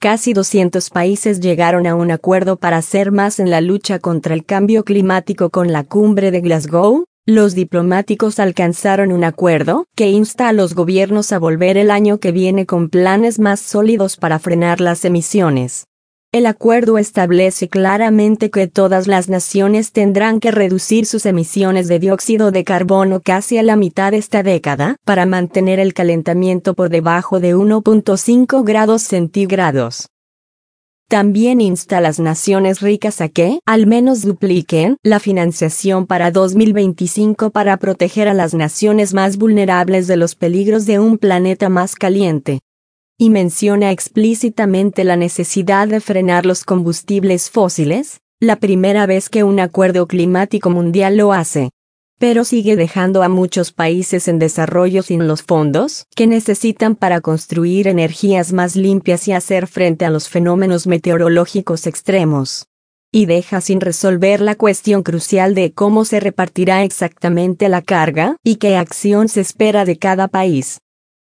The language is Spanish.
Casi 200 países llegaron a un acuerdo para hacer más en la lucha contra el cambio climático con la cumbre de Glasgow. Los diplomáticos alcanzaron un acuerdo que insta a los gobiernos a volver el año que viene con planes más sólidos para frenar las emisiones. El acuerdo establece claramente que todas las naciones tendrán que reducir sus emisiones de dióxido de carbono casi a la mitad esta década para mantener el calentamiento por debajo de 1.5 grados centígrados. También insta a las naciones ricas a que, al menos dupliquen, la financiación para 2025 para proteger a las naciones más vulnerables de los peligros de un planeta más caliente. Y menciona explícitamente la necesidad de frenar los combustibles fósiles, la primera vez que un acuerdo climático mundial lo hace. Pero sigue dejando a muchos países en desarrollo sin los fondos que necesitan para construir energías más limpias y hacer frente a los fenómenos meteorológicos extremos. Y deja sin resolver la cuestión crucial de cómo se repartirá exactamente la carga y qué acción se espera de cada país.